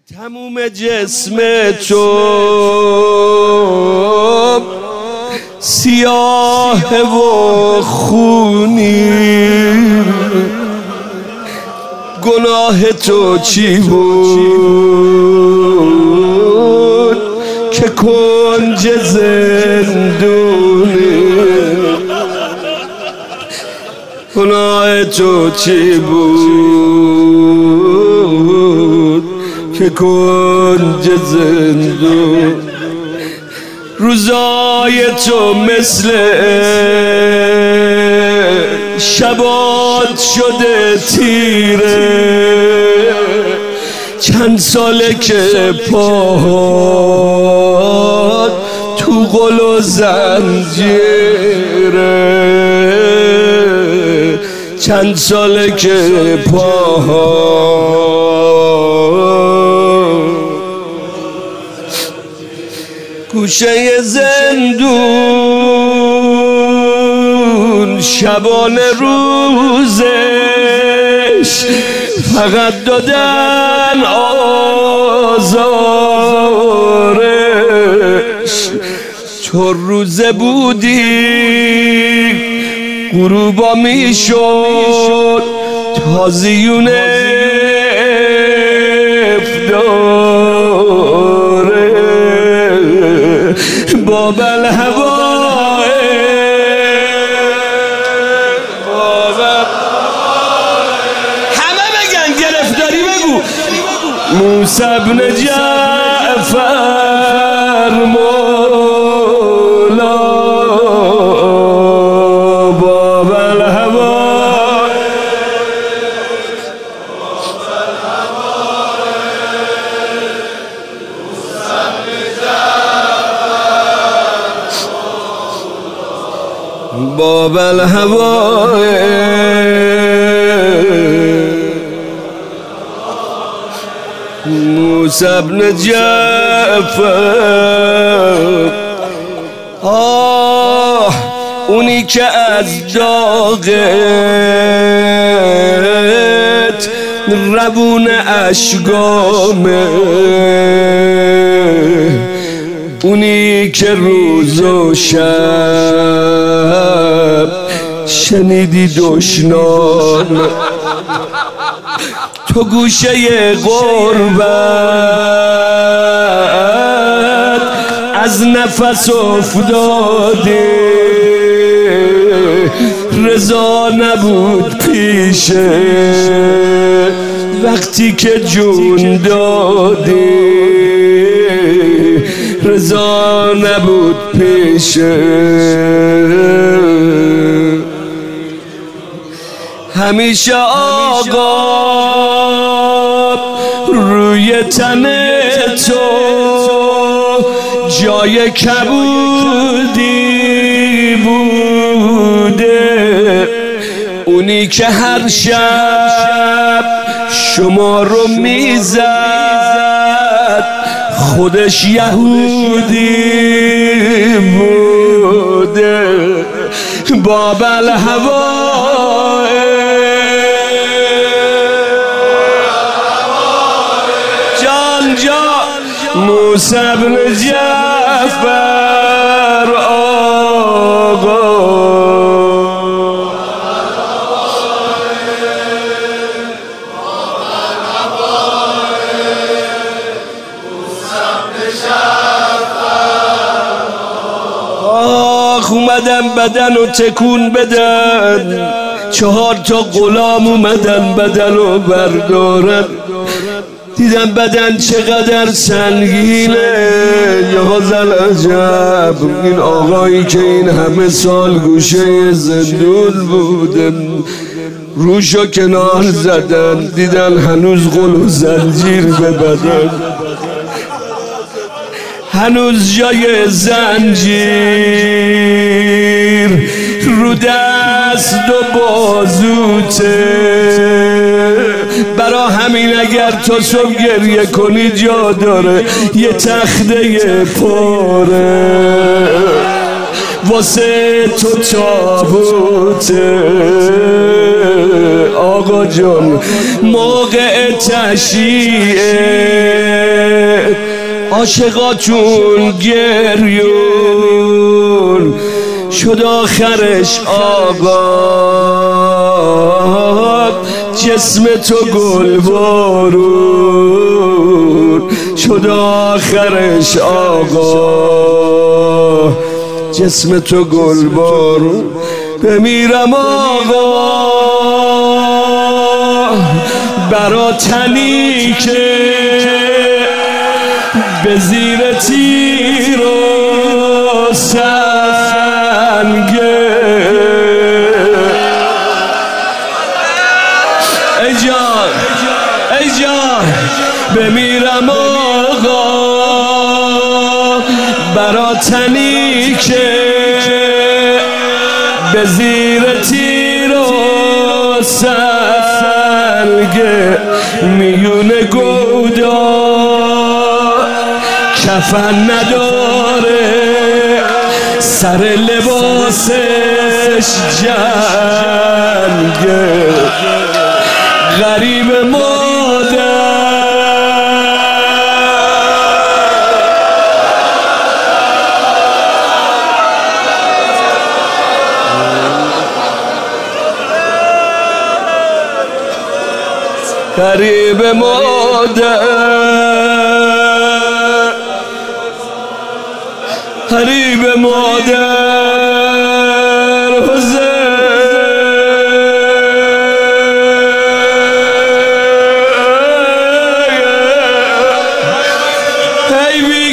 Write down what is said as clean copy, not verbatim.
تموم جسم تو سیاه و خونی، گناه تو چی بود که کنج زندونی؟ گناه تو چی بود که کنج زندون؟ روزای تو مثل شبات شده تیره، چند ساله که پاهات تو قل و زنجیره، چند ساله که پاهات گوشه زندون، شبانه روزش فقط دادن آزارش. تو روزه بودی غروبا میشد تازیون افداره، باب الهوای همه بگن گرفتاری بگو موسی بن جعفر مولا، باب الهوای باب الهوای موسی بن جعفر. اونی که از داغت روون اشگامه، اونی که روز و شب شنیدی دشنام، تو گوشه غربت از نفس افتادی، رضا نبود پیشه وقتی که جون دادی، رضا نبود پیشه. همیشه آقا روی تن تو جای کبودی بوده، اونی که هر شب شما رو میزد خودش یهودی بوده، باب الهوای جان موسی بن جعفر آقا. اومدن بدن و تکون بدن، 4 تا غلام اومدن بدن و بردارن، دیدن بدن چقدر سنگینه. یا زلعجب، این آقایی که این همه سال گوشه زندون بوده روشو کنار زدن، دیدن هنوز غل و زنجیر به بدن، هنوز جای زنجیر رو دست و بازوته. برا همین اگر تا صبح گریه کنی جا داره یه تخته پاره واسه تو تابوته. آقا جان موقع تشییعه عاشقا چون گریون شد آخرش آباد جسم تو گل بارون شد آخرش آقا جسم تو گل بارون بمیرم آقا برا تنی که به زیر تیر و سنگه ای جان ای جان بمیرم آقا برا تنی که به زیر تیر و سنگه میون گودا کفن نداره سر لباسش جنگه غریب مادر غریب مادر غریب مادر حسین ای